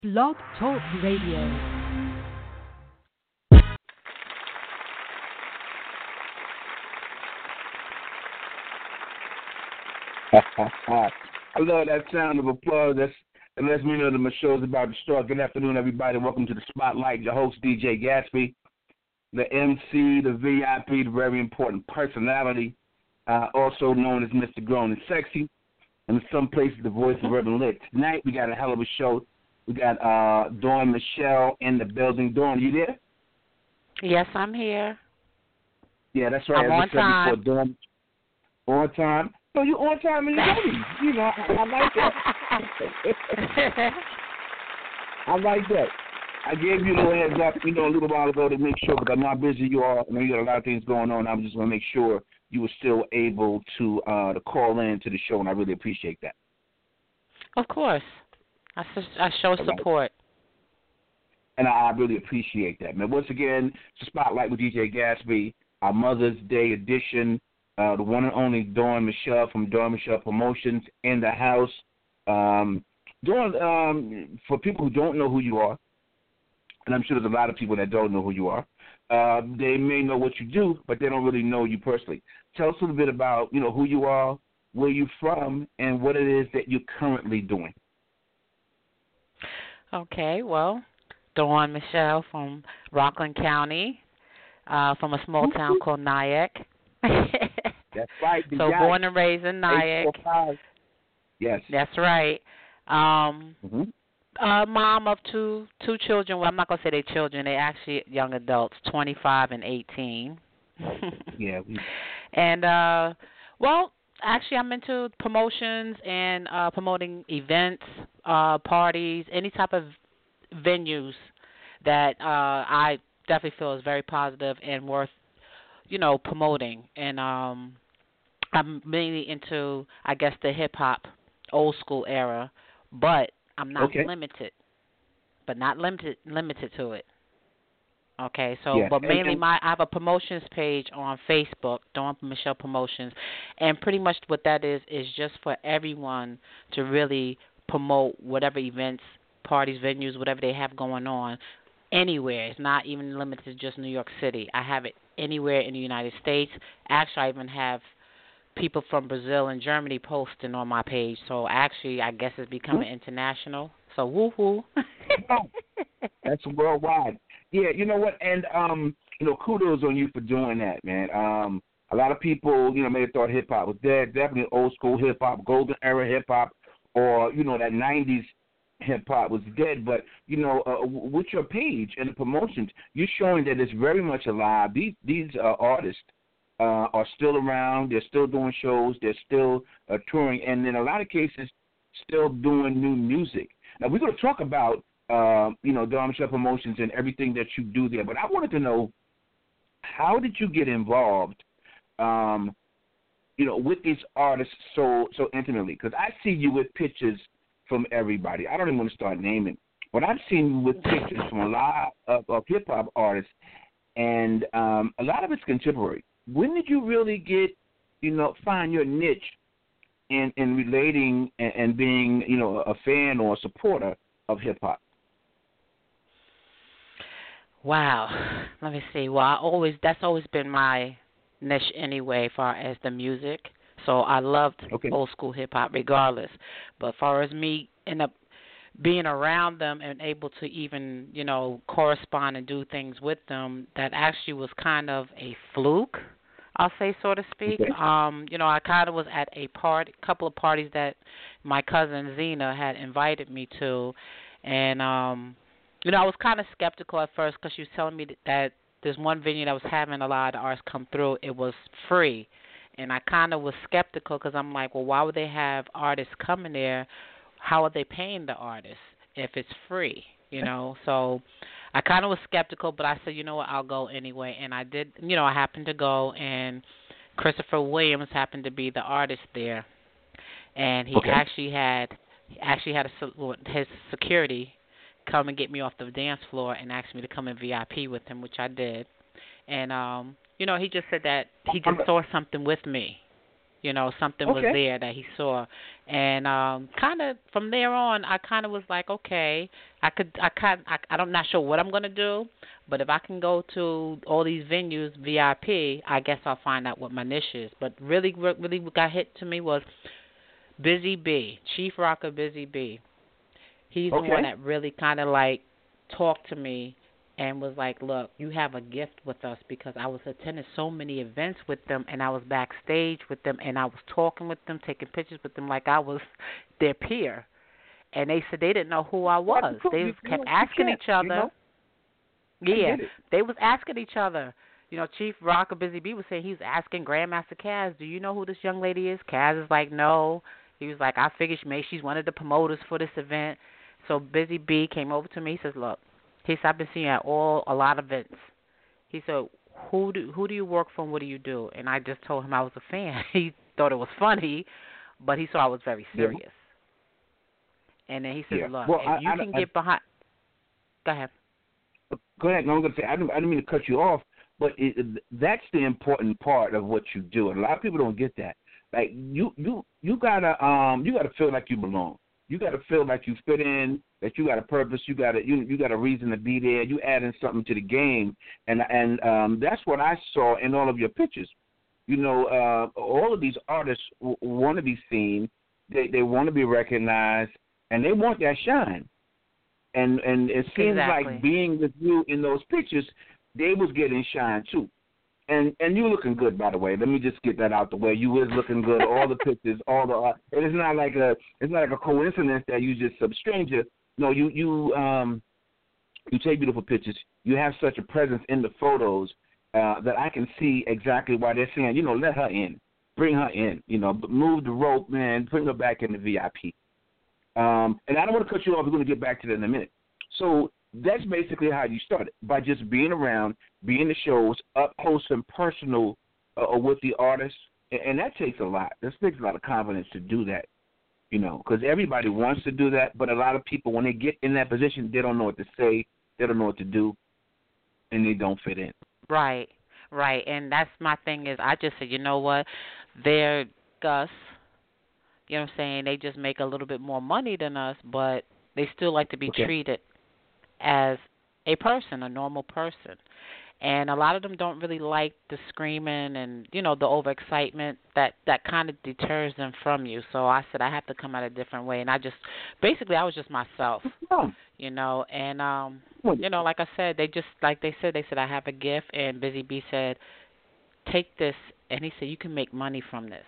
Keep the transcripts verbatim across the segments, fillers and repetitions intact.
Blog Talk Radio. I love that sound of applause. That's, that lets me know that my show is about to start. Good afternoon, everybody. Welcome to the Spotlight. Your host, D J Gatsby, the M C, the V I P, the very important personality, uh, also known as Mister Grown and Sexy, and in some places, the voice of Urban Lit. Tonight, we got a hell of a show. We got uh, Dawn Michelle in the building. Dawn, you there? Yes, I'm here. Yeah, that's right. I'm As on I said time. before, Dawn, on time. No, you on time and you're ready. You know, I, I like that. I like that. I gave you a little heads up, you know, a little while ago to make sure, because I know how busy you are. I know you got a lot of things going on. I'm just going to make sure you were still able to uh, to call in to the show, and I really appreciate that. Of course. I, I show support. And I, I really appreciate that, man. Once again, it's a Spotlight with D J Gatsby, our Mother's Day edition. Uh, the one and only Dawn Michelle from Dawn Michelle Promotions in the house. Um, Dawn, um, for people who don't know who you are, and I'm sure there's a lot of people that don't know who you are, uh, they may know what you do, but they don't really know you personally. Tell us a little bit about, you know, who you are, where you're from, and what it is that you're currently doing. Okay, well, Dawn Michelle from Rockland County, uh, from a small town called Nyack. That's right. So Nyack. born and raised in Nyack. Yes. That's right. Um, mm-hmm. uh, mom of two two children. Well, I'm not going to say they're children. They're actually young adults, twenty-five and eighteen. Yeah. We... And, uh, well, actually, I'm into promotions and uh, promoting events, uh, parties, any type of venues that uh, I definitely feel is very positive and worth, you know, promoting. And um, I'm mainly into, I guess, the hip-hop old school era, but I'm not okay. limited, but not limited limited to it. Okay, so yes. but mainly and, and, my I have a promotions page on Facebook, Dawn Michelle Promotions, and pretty much what that is is just for everyone to really promote whatever events, parties, venues, whatever they have going on, anywhere. It's not even limited to just New York City. I have it anywhere in the United States. Actually, I even have people from Brazil and Germany posting on my page. So actually, I guess it's becoming mm-hmm. international. So woohoo! That's worldwide. Yeah, you know what? And um, you know, kudos on you for doing that, man. Um, a lot of people, you know, may have thought hip hop was dead. Definitely old school hip hop, golden era hip hop, or you know that nineties hip hop was dead. But you know, uh, with your page and the promotions, you're showing that it's very much alive. These these uh, artists uh, are still around. They're still doing shows. They're still uh, touring, and in a lot of cases, still doing new music. Now we're going to talk about. Uh, you know, Dawn Michelle Promotions and everything that you do there. But I wanted to know, how did you get involved, um, you know, with these artists so so intimately? Because I see you with pictures from everybody. I don't even want to start naming, but I've seen you with pictures from a lot of, of hip-hop artists, and um, a lot of it's contemporary. When did you really get, you know, find your niche in, in relating and, and being, you know, a fan or a supporter of hip-hop? Wow. Let me see. Well, I always that's always been my niche anyway, as far as the music. So I loved okay. old school hip hop regardless. But as far as me end up being around them and able to even, you know, correspond and do things with them, that actually was kind of a fluke, I'll say, so to speak. Okay. Um, you know, I kind of was at a party, couple of parties that my cousin Zena had invited me to, and um you know, I was kind of skeptical at first because she was telling me that, that there's one venue that was having a lot of artists come through. It was free. And I kind of was skeptical because I'm like, well, why would they have artists coming there? How are they paying the artists if it's free, you know? So I kind of was skeptical, but I said, you know what, I'll go anyway. And I did, you know, I happened to go, and Christopher Williams happened to be the artist there. And he okay. actually had actually had a, his security come and get me off the dance floor and ask me to come in V I P with him, which I did. And, um, you know, he just said that he just saw something with me. You know, something was Okay. there that he saw, and um, kind of from there on, I kind of was like, okay, I could, I kind, I, I'm not sure what I'm gonna do, but if I can go to all these venues V I P, I guess I'll find out what my niche is. But really, what really got hit to me was Busy B, Chief Rocker Busy B. He's the Okay. one that really kind of like talked to me and was like, look, you have a gift with us, because I was attending so many events with them, and I was backstage with them, and I was talking with them, taking pictures with them like I was their peer. And they said they didn't know who I was. They You, kept you, asking you each other. You know? Yeah, get it. they was asking each other. You know, Chief Rocker Busy B was saying he was asking Grandmaster Caz, do you know who this young lady is? Caz is like, no. He was like, I figured maybe she's one of the promoters for this event. So Busy B came over to me. He says, look, he said, I've been seeing you at all a lot of events. He said, who do who do you work for and what do you do? And I just told him I was a fan. He thought it was funny, but he saw I was very serious. Yeah. And then he says, Yeah. look, Well, if I, you I, can I, get behind. Go ahead. Go ahead. No, I'm going to say, I didn't, I didn't mean to cut you off, but it, it, that's the important part of what you do. And a lot of people don't get that. Like, you, you, you gotta, um, you gotta feel like you belong. You gotta feel like you fit in, that you got a purpose. You got a, you, you got a reason to be there. You adding something to the game, and and um, that's what I saw in all of your pictures. You know, uh, all of these artists w- want to be seen. They they want to be recognized, and they want that shine. And and it seems Exactly. like being with you in those pictures, they was getting shine too. And and you looking good, by the way. Let me just get that out the way. You was looking good. All the pictures, all the art. And it's not like a it's not like a coincidence that you just some stranger. No, you you um you take beautiful pictures. You have such a presence in the photos uh, that I can see exactly why they're saying, you know, let her in, bring her in. You know, move the rope, man, bring her back in the V I P. Um, and I don't want to cut you off. We're going to get back to that in a minute. So that's basically how you started, by just being around, being the shows, up close and personal uh, with the artists. And, and that takes a lot. That takes a lot of confidence to do that, you know, because everybody wants to do that. But a lot of people, when they get in that position, they don't know what to say. They don't know what to do, and they don't fit in. Right, right. And that's my thing is I just said, you know what, they're Gus. You know what I'm saying? They just make a little bit more money than us, but they still like to be Okay. treated as a person, a normal person. And a lot of them don't really like the screaming and, you know, the overexcitement. That, that kind of deters them from you. So I said I have to come out a different way. And I just, basically I was just myself, Oh. you know. And, um, you know, like I said, they just, like they said, they said I have a gift. And Busy B said, take this. And he said, you can make money from this.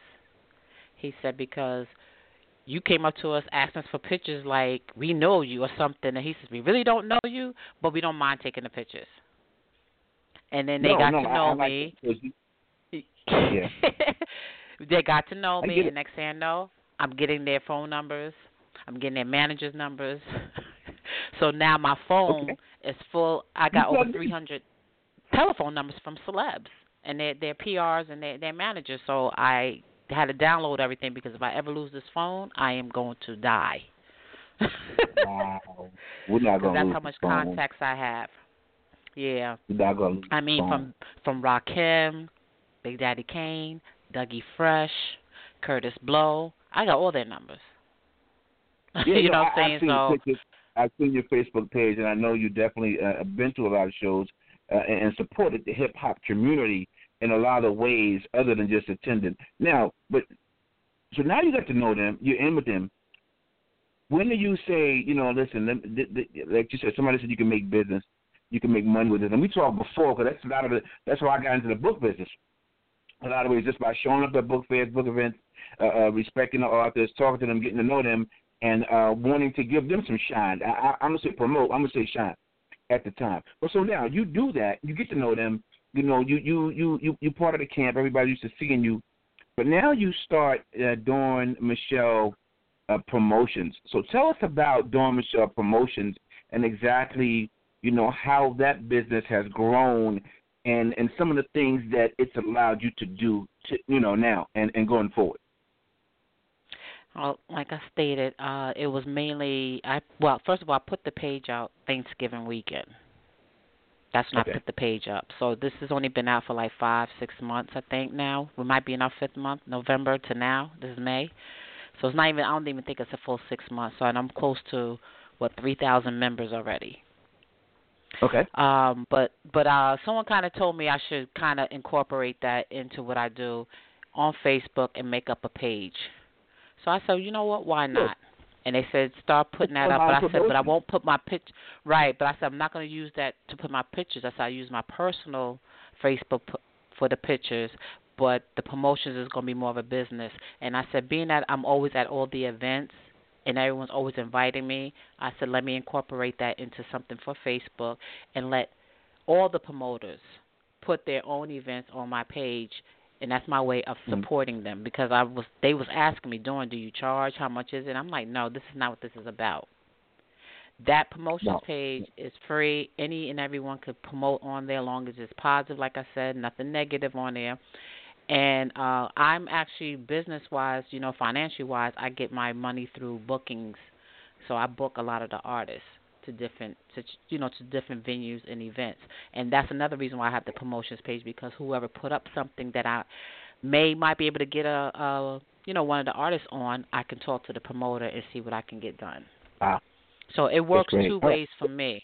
He said, because you came up to us asking us for pictures like we know you or something. And he says, we really don't know you, but we don't mind taking the pictures. And then they no, got no, to I, know I like me. it. Yeah. They got to know I me, get it. and next thing I know, I'm getting their phone numbers. I'm getting their managers' numbers. So now my phone Okay. is full. I got You over got three hundred telephone numbers from celebs and their, their P Rs and their, their managers. So I had to download everything, because if I ever lose this phone, I am going to die. Wow. We're not Because going to that's lose how much the phone. contacts I have. Yeah. We're not going to lose I mean, the phone. from from Rakim, Big Daddy Kane, Dougie Fresh, Curtis Blow. I got all their numbers. Yeah, you no, know what I, I'm saying? I've seen So, the pictures. I've seen your Facebook page, and I know you definitely uh, have been to a lot of shows uh, and, and supported the hip hop community in a lot of ways other than just attending. Now, but so now you got to know them. You're in with them. When do you say, you know, listen, like you said, somebody said you can make business, you can make money with this, and we talked before, because that's a lot of the, that's why I got into the book business. A lot of ways, just by showing up at book fairs, book events, uh, uh, respecting the authors, talking to them, getting to know them, and uh, wanting to give them some shine. I, I, I'm gonna say promote. I'm gonna say shine at the time. But so now you do that, you get to know them. You know, you you you you you part of the camp. Everybody used to seeing you, but now you start uh, doing Michelle uh, promotions. So tell us about Dawn Michelle Promotions and exactly, you know, how that business has grown and, and some of the things that it's allowed you to do, to, you know, now and, and going forward. well, like I stated, uh, it was mainly I. Well, first of all, I put the page out Thanksgiving weekend, That's when Okay. I put the page up. So this has only been out for like five, six months, I think now. We might be in our fifth month, November to now. This is May. So it's not even, I don't even think it's a full six months. So and I'm close to, what, three thousand members already. Okay. Um, but but uh, someone kind of told me I should kind of incorporate that into what I do on Facebook and make up a page. So I said, you know what, why not? And they said, start putting that up. But I said, but I won't put my pitch right. But I said, I'm not going to use that to put my pictures. I said, I use my personal Facebook p- for the pictures, but the promotions is going to be more of a business. And I said, being that I'm always at all the events and everyone's always inviting me, I said, let me incorporate that into something for Facebook and let all the promoters put their own events on my page. And that's my way of supporting mm-hmm. them because I was they was asking me, Dawn, do you charge? How much is it? I'm like, no, this is not what this is about. That promotions no. page is free. Any and everyone could promote on there as long as it's positive, like I said, nothing negative on there. And uh, I'm actually business-wise, you know, financially-wise, I get my money through bookings. So I book a lot of the artists to different, to, you know, to different venues and events. And that's another reason why I have the promotions page because whoever put up something that I may might be able to get a, a you know, one of the artists on, I can talk to the promoter and see what I can get done. Wow. So it works two ways for me.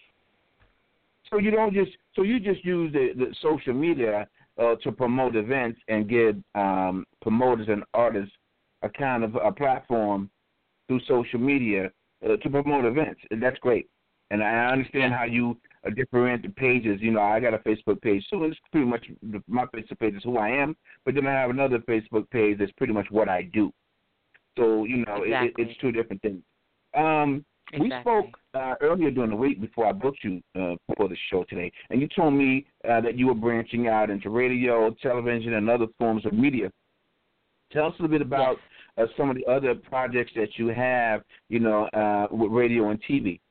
So you don't just, so you just use the, the social media uh, to promote events and give um, promoters and artists a kind of a platform through social media uh, to promote events. And that's great. And I understand how you uh, differentiate the pages. You know, I got a Facebook page, so it's pretty much my Facebook page is who I am. But then I have another Facebook page that's pretty much what I do. So you know, exactly. it, it's two different things. Um, exactly. We spoke uh, earlier during the week before I booked you uh, for the show today, and you told me uh, that you were branching out into radio, television, and other forms of media. Tell us a little bit about yes. uh, some of the other projects that you have, you know, uh, with radio and T V.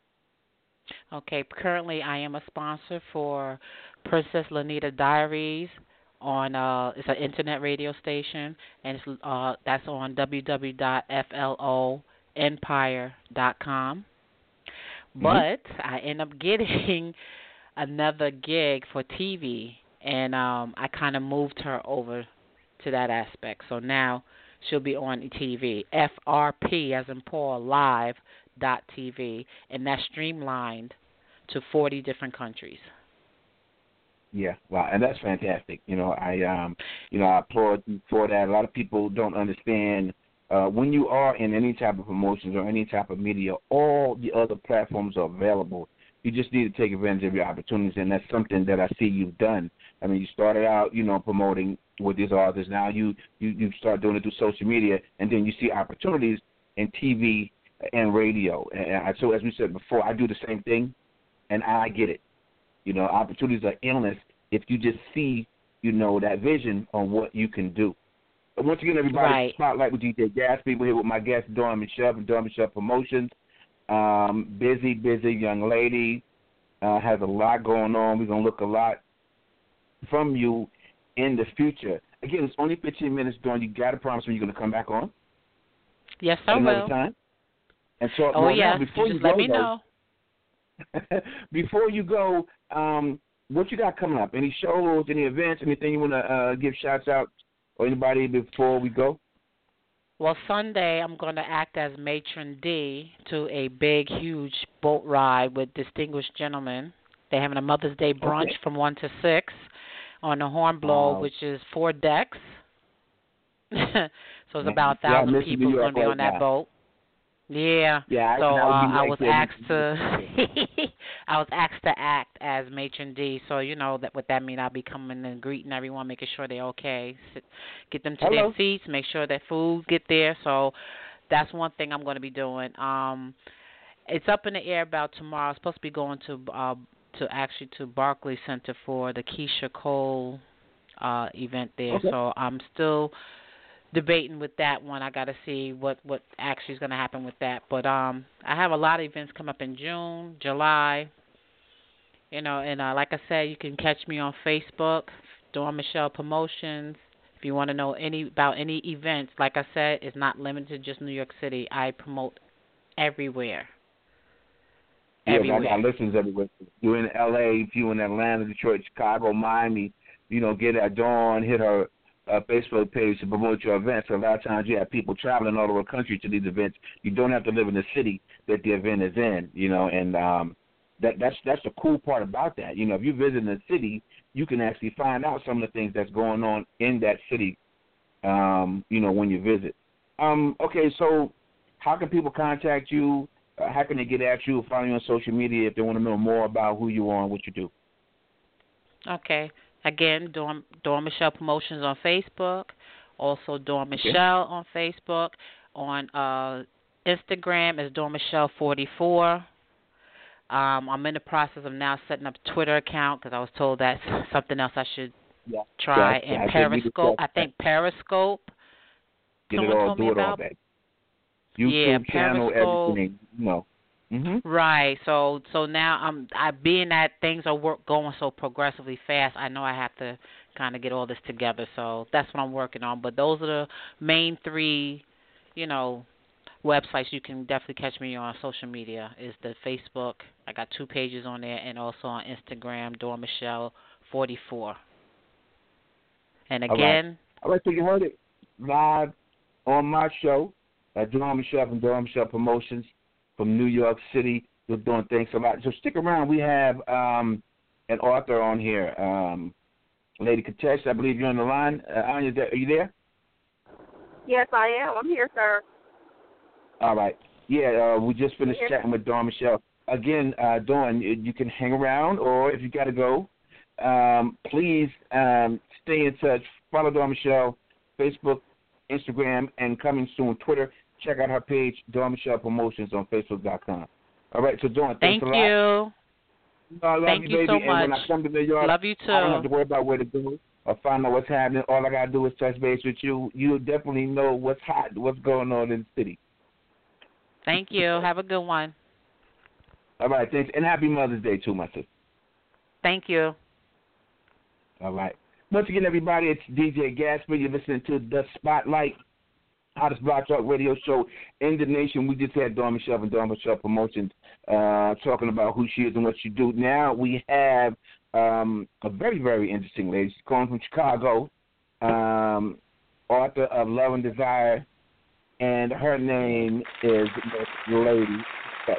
Okay, currently I am a sponsor for Princess Lanita Diaries on uh it's an internet radio station and it's uh that's on w w w dot f l o empire dot com. Mm-hmm. But I end up getting another gig for T V and um I kind of moved her over to that aspect. So now she'll be on T V. F R P as in Paul Live dot T V, and that's streamlined to forty different countries. Yeah, wow, and that's fantastic. You know, I um, you know, I applaud you for that. A lot of people don't understand uh, when you are in any type of promotions or any type of media, all the other platforms are available. You just need to take advantage of your opportunities, and that's something that I see you've done. I mean, you started out, you know, promoting with these artists. Now you you you start doing it through social media, and then you see opportunities in T V and radio. And I, so as we said before, I do the same thing, and I get it. You know, opportunities are endless if you just see, you know, that vision on what you can do. But once again, everybody, right. Spotlight with D J Gas. People here with my guest, Dawn Michelle from Dawn Michelle Promotions. Um, busy, busy young lady. Uh, has a lot going on. We're going to look a lot from you in the future. Again, it's only fifteen minutes, Dawn. You got to promise me you're going to come back on. Yes, I another will. Time. And so, oh, yes. Now, before you you just let go, me know. Though, before you go, um, what you got coming up? Any shows, any events, anything you want to uh, give shouts out or anybody before we go? Well, Sunday I'm going to act as matron D to a big, huge boat ride with distinguished gentlemen. They're having a Mother's Day brunch okay. from one to six on the Hornblow, wow. which is four decks. so it's Man, about a thousand yeah, people going to be right on that now. boat. Yeah. Yeah. So I, uh, I right was there. asked to. I was asked to act as matron D. So you know that what that means. I'll be coming and greeting everyone, making sure they're okay, Sit, get them to Hello. their seats, make sure their food get there. So that's one thing I'm going to be doing. Um, it's up in the air about tomorrow. I'm supposed to be going to uh, to actually to Barclays Center for the Keisha Cole uh, event there. Okay. So I'm still debating with that one. I got to see what, what actually is going to happen with that. But um, I have a lot of events come up in June, July. You know, and uh, like I said, you can catch me on Facebook, Dawn Michelle Promotions. If you want to know any about any events, like I said, it's not limited to just New York City. I promote everywhere. everywhere. Yeah, I got listeners everywhere. You're in L A, if you're in Atlanta, Detroit, Chicago, Miami, you know, get at Dawn, hit her uh, Facebook page to promote your events. So a lot of times you have people traveling all over the country to these events. You don't have to live in the city that the event is in, you know, and um, that that's that's the cool part about that. You know, if you visit a city, you can actually find out some of the things that's going on in that city, um, you know, when you visit. Um, okay, so how can people contact you? Uh, how can they get at you or follow you on social media if they want to know more about who you are and what you do? Okay. Again, Dawn, Dawn Michelle Promotions on Facebook. Also, Dawn Okay. Michelle on Facebook. On uh, Instagram is Dawn Michelle forty-four. Um, I'm in the process of now setting up a Twitter account because I was told that's something else I should Yeah. try. Yes, And I Periscope. I think Periscope. Get someone it all, told do me it all about. back. YouTube Yeah, channel, Periscope. everything. No. Mhm. Right. So so now I'm I being that things are work going so progressively fast. I know I have to kind of get all this together. So that's what I'm working on. But those are the main three, you know, websites you can definitely catch me on social media. Is the Facebook. I got two pages on there, and also on Instagram, Dawn Michelle forty-four. And All right. again, All right, so you heard it live on my show at Dawn Michelle from Dawn Michelle Promotions from New York City. We're doing things a lot. So stick around. We have um, an author on here, um, Lady Katesh. I believe you're on the line. Uh, Anya, are you there? Yes, I am. I'm here, sir. All right. Yeah, uh, we just finished Yes. chatting with Dawn Michelle. Again, uh, Dawn, you, you can hang around, or if you got to go, um, please um, stay in touch. Follow Dawn Michelle, Facebook, Instagram, and coming soon, Twitter. Check out her page, Dawn Michelle Promotions on Facebook dot com. All right, so Dawn, thank thanks a you. lot. I love Thank you, you baby. so And when much. I come to New York, Love you too. I don't have to worry about where to go or find out what's happening. All I got to do is touch base with you. You definitely know what's hot, what's going on in the city. Thank you. Have a good one. All right, thanks. And happy Mother's Day, too, my sister. Thank you. All right. Once again, everybody, it's D J Gasper. You're listening to The Spotlight, hottest Blog Talk radio show in the nation. We just had Dawn Michelle and Dawn Michelle Promotions uh, talking about who she is and what she do. Now we have um, a very, very interesting lady. She's calling from Chicago, um, author of Love and Desire, and her name is Lady Katesh.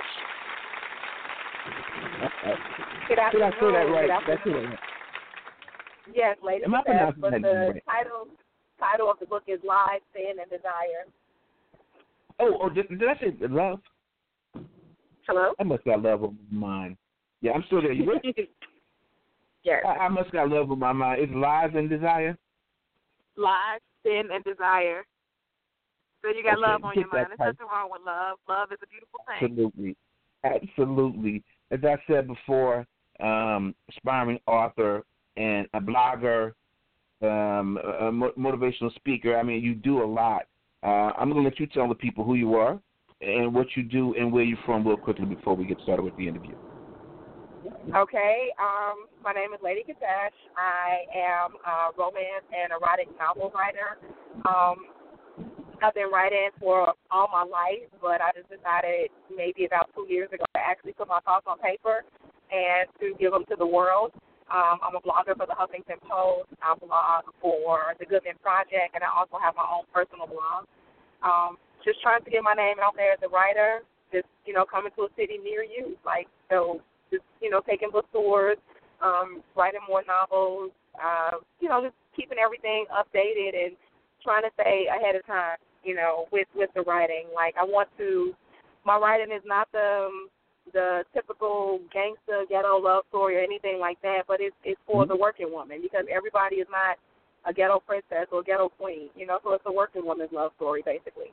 Good Did I afternoon. say that right? Good That's it. Right. Yes, Lady Am I Katesh, pronouncing but that the right? title title of the book is Lies, Sin, and Desire. Oh, oh did, did I say love? Hello? I must got love on my mind. Yeah, I'm still there. You ready? Yes. I, I must got love on my mind. It's lies and desire. Lies, Sin, and Desire. So you got Okay, love on get your mind. that There's type. nothing wrong with love. Love is a beautiful thing. Absolutely. Absolutely. As I said before, um, aspiring author and a blogger, um, a, a motivational speaker. I mean, you do a lot. Uh, I'm going to let you tell the people who you are and what you do and where you're from real quickly before we get started with the interview. Okay. Um, my name is Lady Katesh. I am a romance and erotic novel writer. Um, I've been writing for all my life, but I just decided maybe about two years ago to actually put my thoughts on paper and to give them to the world. Um, I'm a blogger for the Huffington Post. I blog for the Goodman Project, and I also have my own personal blog. Um, just trying to get my name out there as a writer, just, you know, coming to a city near you. Like, so just, you know, taking bookstores, um, writing more novels, uh, you know, just keeping everything updated and trying to stay ahead of time, you know, with, with the writing. Like, I want to, my writing is not the, um, the typical gangster ghetto love story or anything like that, but it's, it's for mm-hmm. the working woman, because everybody is not a ghetto princess or ghetto queen, you know, so it's a working woman's love story, basically.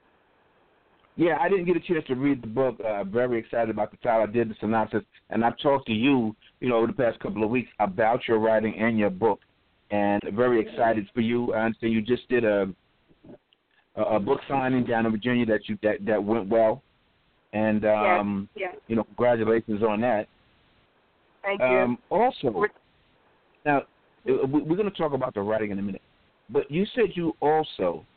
Yeah, I didn't get a chance to read the book. Uh, very excited about the title. I did the synopsis, and I've talked to you, you know, over the past couple of weeks about your writing and your book, and very excited for you. I understand you just did a a book signing down in Virginia that you that, that went well, and um, yes, yes. you know, congratulations on that. Thank um, you. Also, now we're going to talk about the writing in a minute, but you said you also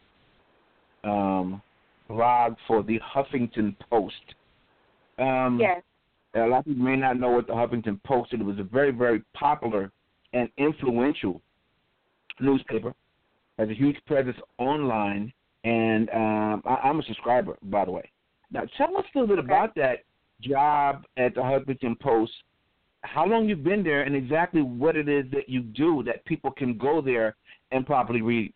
um, blog for the Huffington Post. Um, yes. A lot of people may not know what the Huffington Post is. It was a very, very popular and influential newspaper. Has a huge presence online, and um, I, I'm a subscriber, by the way. Now, tell us a little bit okay. about that job at the Huffington Post, how long you've been there, and exactly what it is that you do that people can go there and properly read.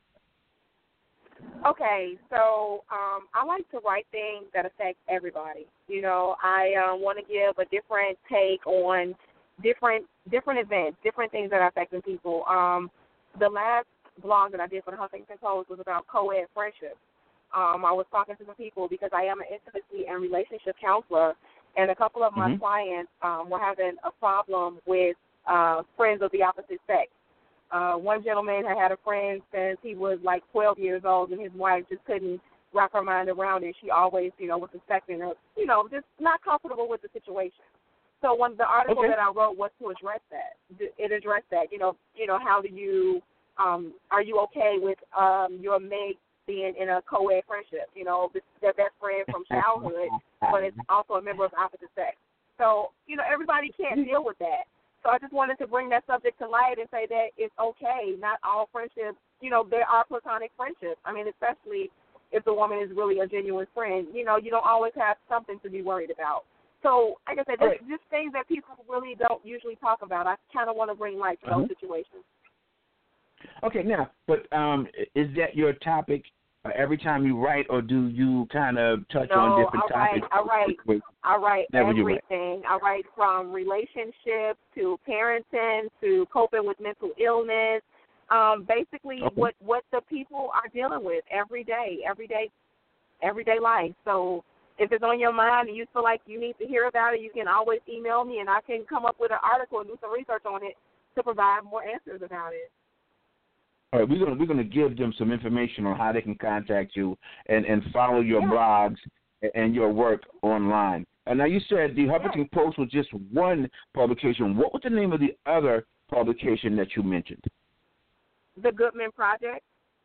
Okay, so um, I like to write things that affect everybody. You know, I um, want to give a different take on different different events, different things that are affecting people. Um, the last blog that I did for the Huffington Post was about co-ed friendship. Um, I was talking to some people because I am an intimacy and relationship counselor, and a couple of my mm-hmm. clients um, were having a problem with uh, friends of the opposite sex. Uh, one gentleman had had a friend since he was like twelve years old, and his wife just couldn't wrap her mind around it. She always, you know, was suspecting her, you know, just not comfortable with the situation. So one the article okay. that I wrote was to address that. It addressed that, you know, you know, how do you, um, are you okay with um, your mate being in a co-ed friendship? You know, this is their best friend from childhood, but it's also a member of the opposite sex. So, you know, everybody can't deal with that. So I just wanted to bring that subject to light and say that it's okay. Not all friendships, you know, there are platonic friendships. I mean, especially if the woman is really a genuine friend. You know, you don't always have something to be worried about. So, like I said, just, right. just things that people really don't usually talk about. I kind of want to bring light to uh-huh. those situations. Okay, now, but um, is that your topic uh, every time you write, or do you kind of touch no, on different I write, topics? I write, I write Never everything. I write from relationships to parenting to coping with mental illness. Um, basically, okay. what what the people are dealing with every day, every day, everyday life. So if it's on your mind and you feel like you need to hear about it, you can always email me, and I can come up with an article and do some research on it to provide more answers about it. All right, we're gonna we're gonna give them some information on how they can contact you and, and follow your yeah. blogs and your work online. And now you said the Huffington yeah. Post was just one publication. What was the name of the other publication that you mentioned? The Good Men Project.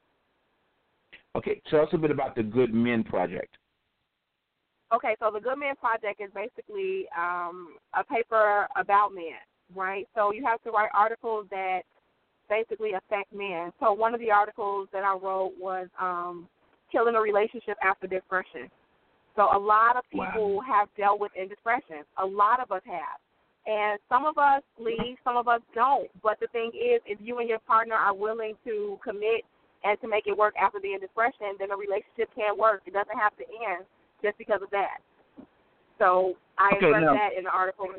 Okay, tell us a bit about the Good Men Project. Okay, so the Good Men Project is basically um, a paper about men, right? So you have to write articles that basically affect men. So one of the articles that I wrote was um, killing a relationship after depression. So a lot of people wow. have dealt with indiscretion. A lot of us have. And some of us leave, some of us don't. But the thing is, if you and your partner are willing to commit and to make it work after the indiscretion, then the relationship can work. It doesn't have to end just because of that. So I okay, addressed now, that in the article.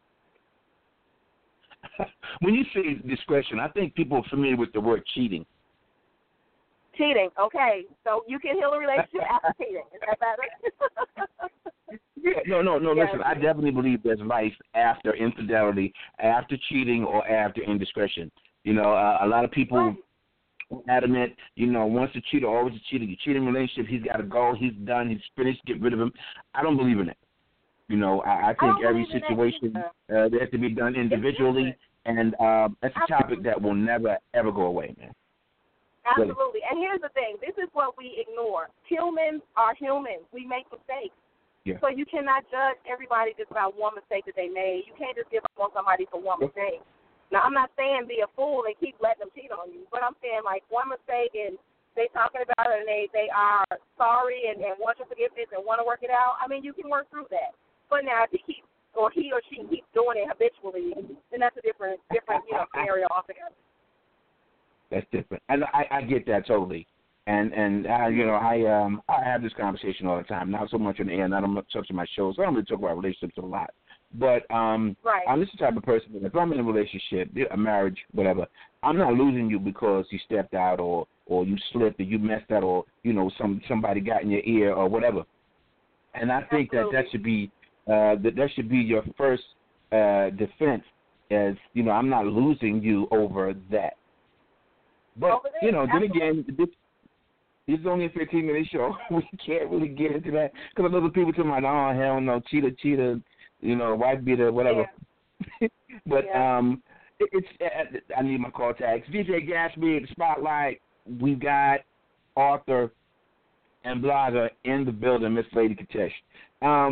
When you say discretion, I think people are familiar with the word cheating. Cheating, okay. So you can heal a relationship after cheating. Is that better? yeah, no, no, no, yeah. listen, I definitely believe there's life after infidelity, after cheating, or after indiscretion. You know, uh, a lot of people right. adamant, you know, once a cheater, always a cheater. You cheat in a relationship, he's got to go, he's done, he's finished, get rid of him. I don't believe in it. You know, I, I think I every situation uh, that has to be done individually, and uh, that's a topic that will never, ever go away, man. Absolutely. Really. And here's the thing. This is what we ignore. Humans are humans. We make mistakes. Yeah. So you cannot judge everybody just about one mistake that they made. You can't just give up on somebody for one mistake. Now, I'm not saying be a fool and keep letting them cheat on you, but I'm saying, like, one mistake and they talking about it and they, they are sorry and, and want your forgiveness and want to work it out. I mean, you can work through that. But now if he keeps, or he or she keeps doing it habitually, then that's a different, different you know, scenario altogether. That's different, and I, I get that totally. And and I, you know, I um I have this conversation all the time. Not so much on the air, not on much of my shows. I don't really talk about relationships a lot. But um, right. I'm just the type of person that if I'm in a relationship, a marriage, whatever, I'm not losing you because you stepped out or or you slipped or you messed up or you know some somebody got in your ear or whatever. And I think Absolutely. that that should be uh, that that should be your first uh, defense, as you know, I'm not losing you over that. But, you know, then again, this, this is only a fifteen-minute show. We can't really get into that. Because I know the people talking about, oh, hell no, cheater, cheater, you know, wife beater, whatever. Yeah. but yeah. um, it, it's uh, I need my call tags. V J Gatsby, the Spotlight. We've got author and blogger in the building, Miss Lady Katesh. Um,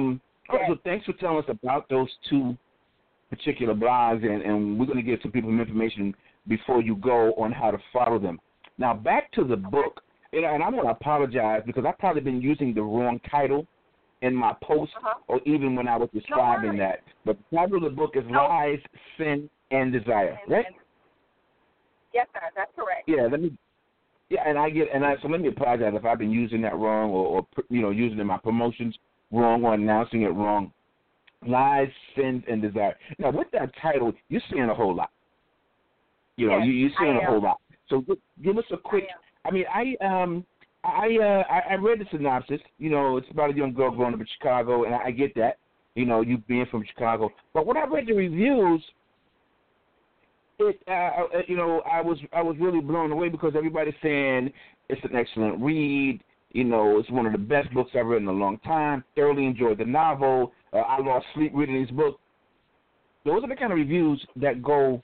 All right, so thanks for telling us about those two particular blogs, and, and we're going to give some people some information before you go on how to follow them. Now, back to the book, and, and I'm going to apologize because I've probably been using the wrong title in my post uh-huh. or even when I was describing no that. But the title of the book is no. Lies, Sin, and Desire, and, right? And, yes, sir, that's correct. Yeah, let me. Yeah, and I get, and I so let me apologize if I've been using that wrong or, or you know, using it in my promotions wrong or announcing it wrong. Lies, Sin, and Desire. Now, with that title, you're seeing a whole lot. You know, yes, you, you're seeing a whole lot. So give us a quick. I, I mean, I um, I uh, I, I read the synopsis. You know, it's about a young girl growing up in Chicago, and I, I get that. You know, you being from Chicago, but when I read the reviews, it uh, you know, I was I was really blown away because everybody's saying it's an excellent read. You know, it's one of the best books I've read in a long time. Thoroughly enjoyed the novel. Uh, I lost sleep reading these books. Those are the kind of reviews that go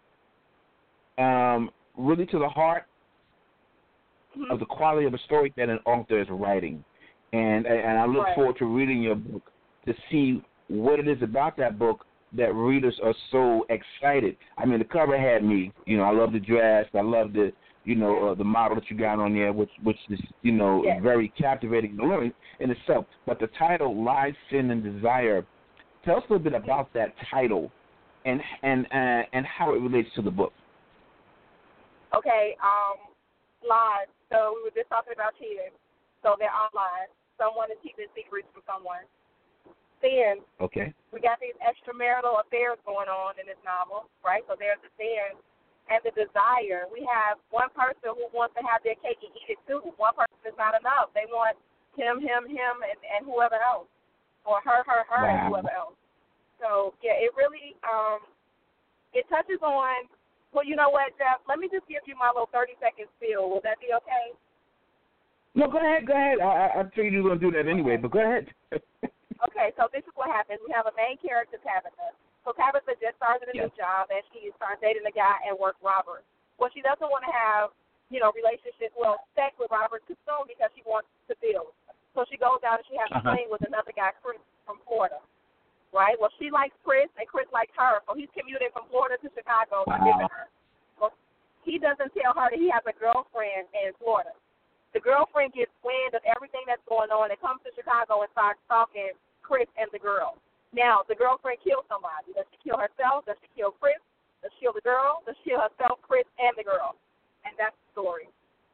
um, really to the heart mm-hmm. of the quality of the story that an author is writing. And and I look right. forward to reading your book to see what it is about that book that readers are so excited. I mean, the cover had me. You know, I love the dress. I love the, you know, uh, the model that you got on there, which which is, you know, yes. very captivating in itself. But the title, Lies, Sin, and Desire, tell us a little bit about that title and and uh, and how it relates to the book. Okay, um, lies. So we were just talking about cheating. So there are lies. Someone is keeping secrets from someone. Sin. Okay. We got these extramarital affairs going on in this novel, right? So there's the sin and the desire. We have one person who wants to have their cake and eat it too. One person is not enough. They want him, him, him, and, and whoever else, or her, her, her, wow. and whoever else. So yeah, it really um, it touches on. Well, you know what, Jeff? Let me just give you my little thirty second spiel. Will that be okay? No, go ahead, go ahead. I, I figured you were going to do that anyway, but go ahead. Okay, so this is what happens. We have a main character, Tabitha. So Tabitha just started a yes. new job, and she starts dating a guy and work Robert. Well, she doesn't want to have, you know, relationship, well, sex with Robert too soon because she wants to build. So she goes out and she has a uh-huh. fling with another guy, Chris, from Florida. Right? Well, she likes Chris, and Chris likes her. So he's commuting from Florida to Chicago wow. to visit her. Well, he doesn't tell her that he has a girlfriend in Florida. The girlfriend gets wind of everything that's going on and comes to Chicago and starts stalking Chris and the girl. Now, the girlfriend kills somebody. Does she kill herself? Does she kill Chris? Does she kill the girl? Does she kill herself, Chris, and the girl? And that's the story.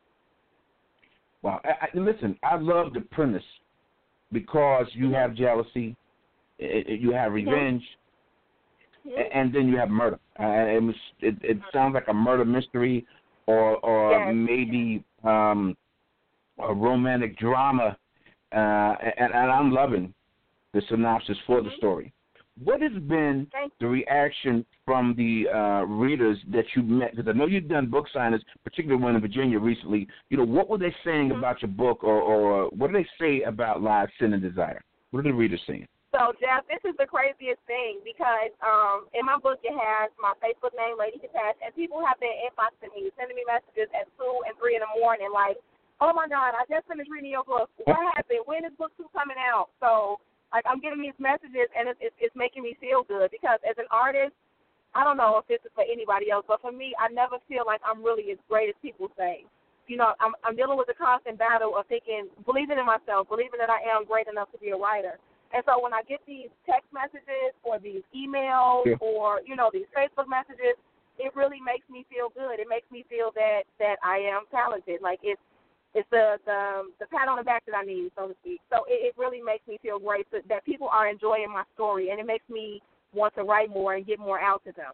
Wow. I, I, listen, I love the premise because you have jealousy, it, it, you have revenge, mm-hmm. and, and then you have murder. Uh, it, was, it, it sounds like a murder mystery or, or yes. maybe um, a romantic drama, uh, and, and I'm loving the synopsis for the story. What has been the reaction from the uh, readers that you met? Because I know you've done book signings, particularly one in Virginia recently. You know, what were they saying mm-hmm. about your book, or, or what do they say about Lies, Sin, and Desire? What are the readers saying? So, Jeff, this is the craziest thing because um, in my book it has my Facebook name, Lady Katash, and people have been inboxing me, sending me messages at two and three in the morning, like, oh my God, I just finished reading your book. What happened? When is book two coming out? So, like, I'm getting these messages, and it's, it's, it's making me feel good because as an artist, I don't know if this is for anybody else, but for me, I never feel like I'm really as great as people say. You know, I'm, I'm dealing with a constant battle of thinking, believing in myself, believing that I am great enough to be a writer. And so when I get these text messages or these emails yeah. or, you know, these Facebook messages, it really makes me feel good. It makes me feel that, that I am talented. Like, it's it's the, the the pat on the back that I need, so to speak. So it, it really makes me feel great that, that people are enjoying my story, and it makes me want to write more and get more out to them.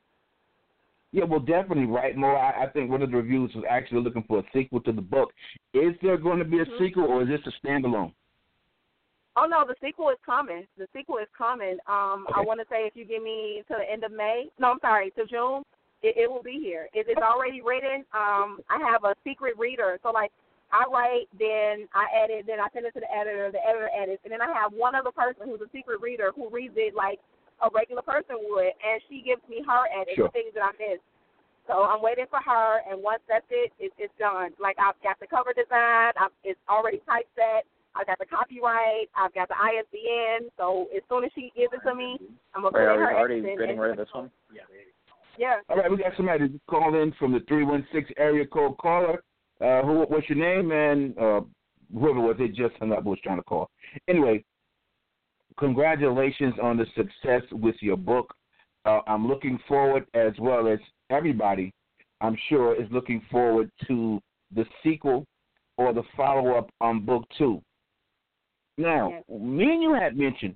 Yeah, well, definitely write more. I, I think one of the reviews was actually looking for a sequel to the book. Is there going to be a mm-hmm. sequel, or is this a standalone? Oh, no, the sequel is coming. The sequel is coming. Um, okay. I want to say if you give me to the end of May, no, I'm sorry, to June, it, it will be here. It, it's already written. Um, I have a secret reader. So, like, I write, then I edit, then I send it to the editor, the editor edits, and then I have one other person who's a secret reader who reads it like a regular person would, and she gives me her edits, sure. the things that I missed. So I'm waiting for her, and once that's it, it it's done. Like, I've got the cover design. I've, it's already typeset. I got the copyright. I've got the I S B N. So as soon as she gives it to me, I'm gonna put Wait, in are her we already and, getting and, rid of this one? Yeah. All right, we got somebody to call in from the three one six area code caller. Uh, who? What's your name? And uh, whoever was it just hung up was trying to call. Anyway, congratulations on the success with your book. Uh, I'm looking forward, as well as everybody, I'm sure, is looking forward to the sequel or the follow-up on book two. Now, Yes. me and you had mentioned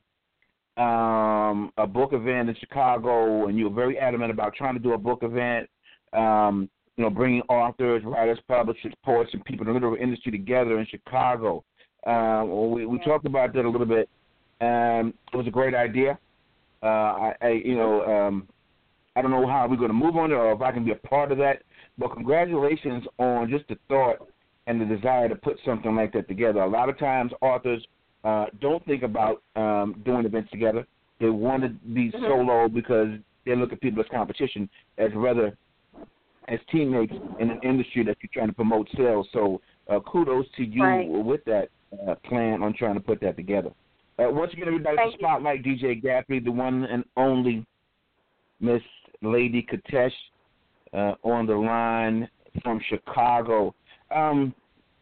um, a book event in Chicago, and you were very adamant about trying to do a book event, um, you know, bringing authors, writers, publishers, poets, and people in the literary industry together in Chicago. Um, we, we talked about that a little bit. Um, it was a great idea. Uh, I, I, you know, um, I don't know how we're going to move on it or if I can be a part of that, but congratulations on just the thought and the desire to put something like that together. A lot of times authors uh, don't think about um, doing events together. They want to be Mm-hmm. solo because they look at people as competition, as rather as teammates in an industry that you're trying to promote sales. So uh, kudos to you Right. with that uh, plan on trying to put that together. Uh, once again, everybody, Thank the spotlight, D J Gaffney, the one and only Miss Lady Katesh uh, on the line from Chicago. Um,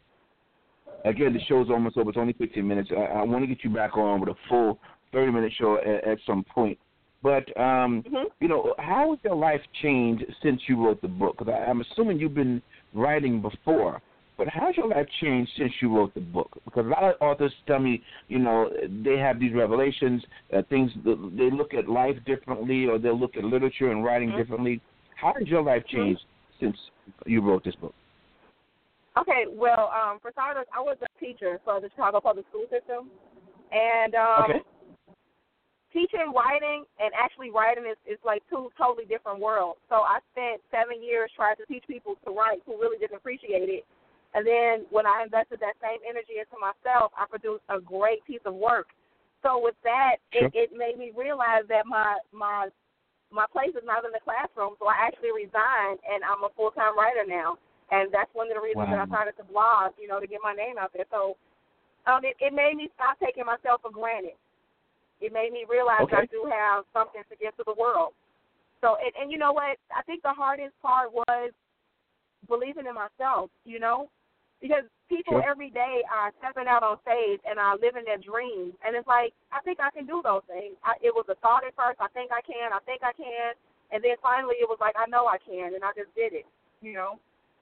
again, the show's almost over. It's only fifteen minutes. I, I want to get you back on with a full thirty-minute show at, at some point. But, um, Mm-hmm. you know, how has your life changed since you wrote the book? Because I'm assuming you've been writing before. But how's your life changed since you wrote the book? Because a lot of authors tell me, you know, they have these revelations, uh, things, they look at life differently, or they look at literature and writing Mm-hmm. differently. How has your life changed mm-hmm. since you wrote this book? Okay, well, um, for starters, I was a teacher for the Chicago Public School System, and um, Okay. teaching writing and actually writing is, is like two totally different worlds. So I spent seven years trying to teach people to write who really didn't appreciate it. And then when I invested that same energy into myself, I produced a great piece of work. So with that, Sure. it, it made me realize that my my my place is not in the classroom. So I actually resigned, and I'm a full-time writer now. And that's one of the reasons Wow. that I started to blog, you know, to get my name out there. So um, it, it made me stop taking myself for granted. It made me realize Okay. I do have something to give to the world. So, and, and you know what? I think the hardest part was believing in myself, you know, because people Sure. every day are stepping out on stage and are living their dreams. And it's like, I think I can do those things. I, it was a thought at first. I think I can. I think I can. And then finally it was like, I know I can. And I just did it, you know.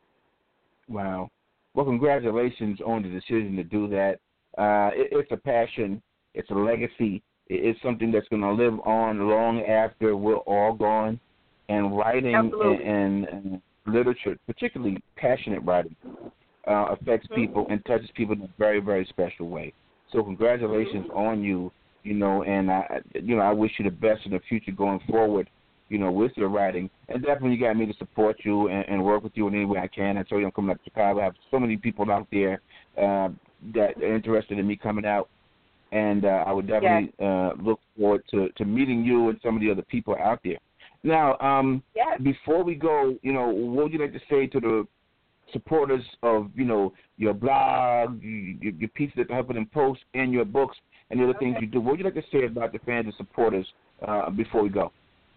Wow. Well, congratulations on the decision to do that. Uh, it, it's a passion. It's a legacy. It, it's something that's going to live on long after we're all gone. And writing and, and, and literature, particularly passionate writing, uh, affects Mm-hmm. people and touches people in a very, very special way. So congratulations Mm-hmm. on you, you know, and I, you know, I wish you the best in the future going forward, you know, with your writing. And definitely you got me to support you and, and work with you in any way I can. I told you I'm coming up to Chicago. I have so many people out there uh, that are interested in me coming out. And uh, I would definitely yes. uh, look forward to, to meeting you and some of the other people out there. Now, um, yes. before we go, you know, what would you like to say to the supporters of, you know, your blog, your, your pieces that are helping them post, and your books, and the other okay. things you do? What would you like to say about the fans and supporters uh, before we go?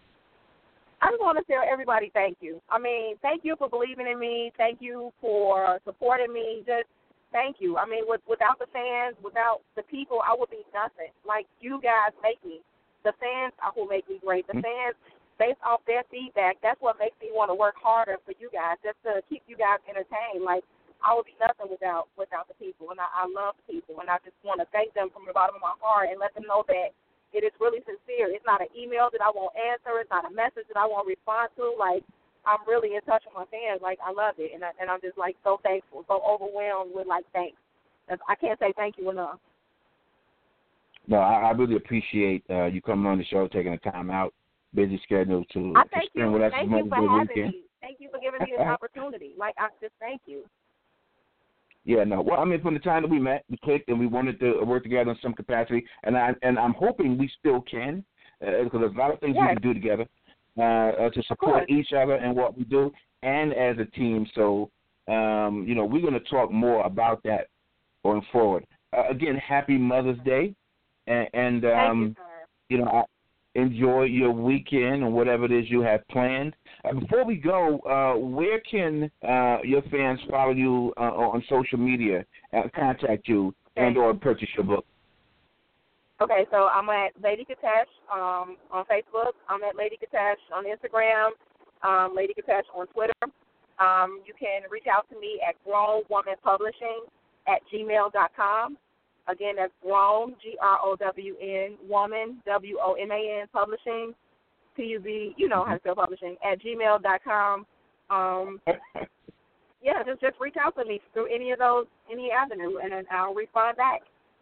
I just want to tell everybody thank you. I mean, thank you for believing in me. Thank you for supporting me. Just thank you. I mean, with, without the fans, without the people, I would be nothing. Like, you guys make me. The fans are who make me great. The mm-hmm. fans, based off their feedback, that's what makes me want to work harder for you guys, just to keep you guys entertained. Like, I would be nothing without without the people, and I, I love the people, and I just want to thank them from the bottom of my heart and let them know that it is really sincere. It's not an email that I won't answer. It's not a message that I won't respond to. Like, I'm really in touch with my fans. Like, I love it, and, I, and I'm just, like, so thankful, so overwhelmed with, like, thanks. I can't say thank you enough. No, I, I really appreciate uh, you coming on the show, taking the time out, busy schedule to, I to thank spend you. with us Thank this you for having weekend. me. Thank you for giving me this opportunity. Like, I just thank you. Yeah, no. Well, I mean, from the time that we met, we clicked, and we wanted to work together in some capacity, and I and I'm hoping we still can, uh, because there's a lot of things yes. we can do together uh, uh, to support each other and what we do, and as a team. So, um, you know, we're going to talk more about that going forward. uh, again, happy Mother's Day, and, and um, you, you know, I enjoy your weekend and whatever it is you have planned. Uh, before we go, uh, where can uh, your fans follow you uh, on social media, uh, contact you, okay. and or purchase your book? Okay, so I'm at Lady Katash um, on Facebook. I'm at Lady Katash on Instagram, um, Lady Katash on Twitter. Um, you can reach out to me at grown woman publishing at gmail dot com. Again, that's grown, G R O W N, woman, W O M A N, publishing, P U B, you know how to spell publishing, at gmail dot com. Um, yeah, just, just reach out to me through any of those, any avenue, and then I'll respond back.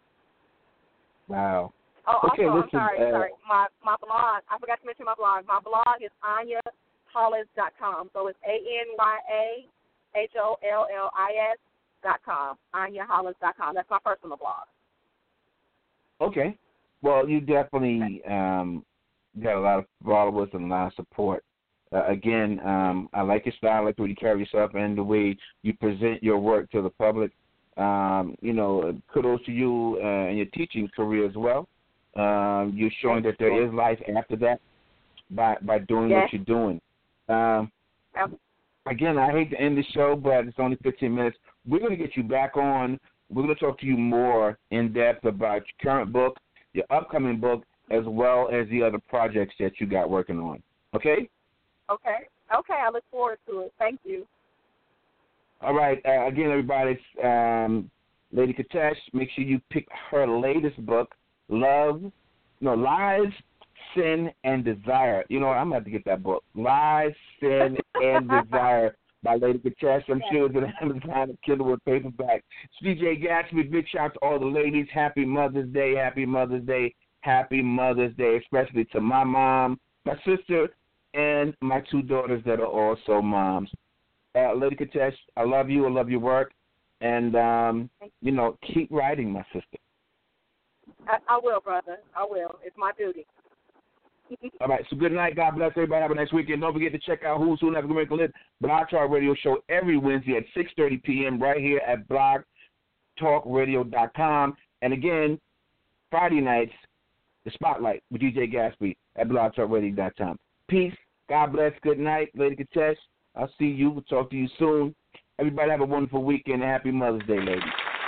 Wow. Oh, okay, also, listen, I'm sorry, uh, sorry. My my blog, I forgot to mention my blog. My blog is anya hollis dot com. So it's A N Y A H O L L I S dot com, anya hollis dot com. That's my personal blog. Okay. Well, you definitely um, got a lot of followers and a lot of support. Uh, again, um, I like your style, I like the way you carry yourself and the way you present your work to the public. Um, you know, kudos to you uh, and your teaching career as well. Um, you're showing that there is life after that by by doing yes. what you're doing. Um, yep. Again, I hate to end the show, but it's only fifteen minutes. We're going to get you back on. We're going to talk to you more in depth about your current book, your upcoming book, as well as the other projects that you got working on. Okay? Okay. Okay, I look forward to it. Thank you. All right. Uh, again, everybody, um, Lady Katash, make sure you pick her latest book, Love, no, Lies, Sin, and Desire. You know what? I'm going to have to get that book, Lies, Sin, and Desire by Lady Katash. I'm sure it's going to have Amazon and Kindle with paperback. It's D J Gatsby. Big shout out to all the ladies. Happy Mother's Day. Happy Mother's Day. Happy Mother's Day, especially to my mom, my sister, and my two daughters that are also moms. Uh, Lady Katash, I love you. I love your work. And, um, you know, keep writing, my sister. I, I will, brother. I will. It's my duty. All right. So good night. God bless everybody. Have a nice weekend. Don't forget to check out Who's Who Never American Live Blog Talk Radio Show every Wednesday at six thirty p.m. right here at blog talk radio dot com. And, again, Friday nights, The Spotlight with D J Gatsby at blog talk radio dot com. Peace. God bless. Good night, Lady Katash. I'll see you. We'll talk to you soon. Everybody have a wonderful weekend and happy Mother's Day, ladies.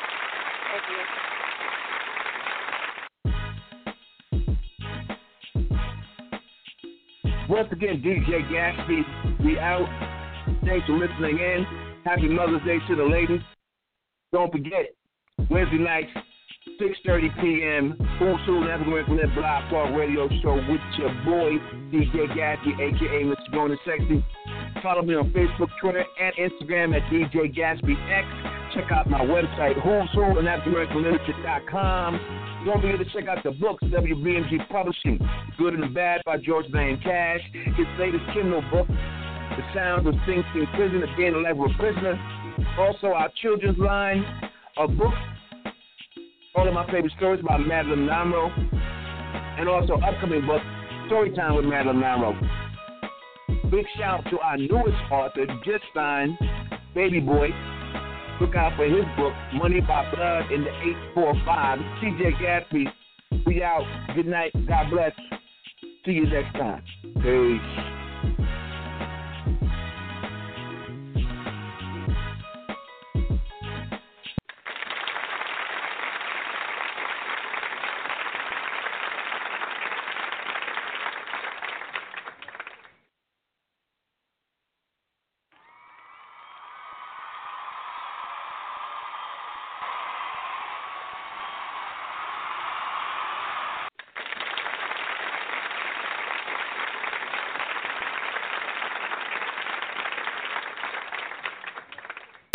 Thank you. Once again, D J Gatsby, we out. Thanks for listening in. Happy Mother's Day to the ladies. Don't forget, Wednesday nights, six thirty p.m., Who's Who Never American Live Blog Talk Radio Show with your boy, D J Gatsby, a k a. Mister Grown and Sexy. Follow me on Facebook, Twitter, and Instagram at D J Gatsby X. Check out my website, who's who and African American Literature dot com. Don't forget to check out the books, W B M G Publishing, Good and the Bad by George Van Cash. His latest Kindle book, The Sounds of Sing Sing Prison, A Day in the Life of a Prisoner. Also, our children's line of books, all of my favorite stories by Madeline Monroe, and also upcoming book, Storytime with Madeline Monroe. Big shout out to our newest author, just signed, Baby Boy. Look out for his book, Money by Blood in the eight four five. T J Gatsby, we out. Good night. God bless. See you next time. Peace.